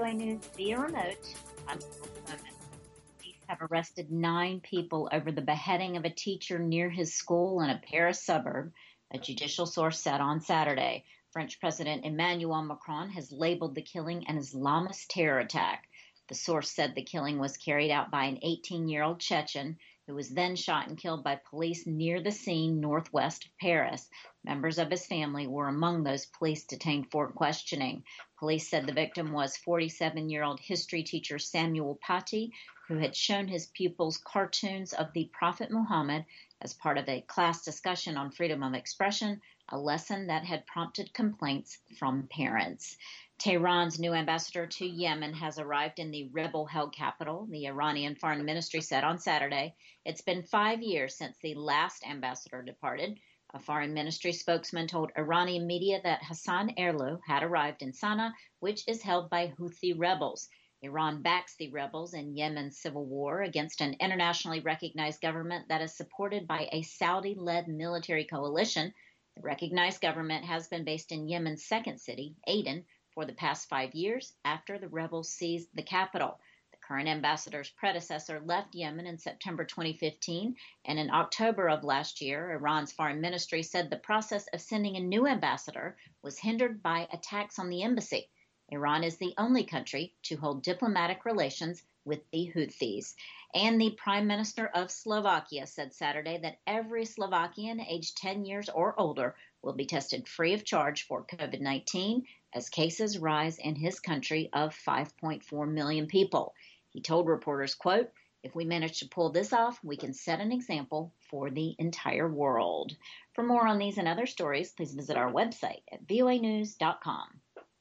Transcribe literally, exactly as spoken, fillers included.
O A News via remote. I'm Police have arrested nine people over the beheading of a teacher near his school in a Paris suburb, a judicial source said on Saturday. French President Emmanuel Macron has labeled the killing an Islamist terror attack. The source said the killing was carried out by an eighteen-year-old Chechen who was then shot and killed by police near the scene northwest of Paris. Members of his family were among those police detained for questioning. Police said the victim was forty-seven-year-old history teacher Samuel Paty, who had shown his pupils cartoons of the Prophet Muhammad as part of a class discussion on freedom of expression, a lesson that had prompted complaints from parents. Tehran's new ambassador to Yemen has arrived in the rebel-held capital, the Iranian Foreign Ministry said on Saturday. It's been five years since the last ambassador departed. A foreign ministry spokesman told Iranian media that Hassan Erlou had arrived in Sana'a, which is held by Houthi rebels. Iran backs the rebels in Yemen's civil war against an internationally recognized government that is supported by a Saudi-led military coalition. The recognized government has been based in Yemen's second city, Aden, for the past five years after the rebels seized the capital. The current ambassador's predecessor left Yemen in September twenty fifteen, and in October of last year, Iran's foreign ministry said the process of sending a new ambassador was hindered by attacks on the embassy. Iran is the only country to hold diplomatic relations with the Houthis. And the Prime Minister of Slovakia said Saturday that every Slovakian aged ten years or older will be tested free of charge for COVID nineteen as cases rise in his country of five point four million people. He told reporters, quote, "If we manage to pull this off, we can set an example for the entire world." For more on these and other stories, please visit our website at V O A news dot com.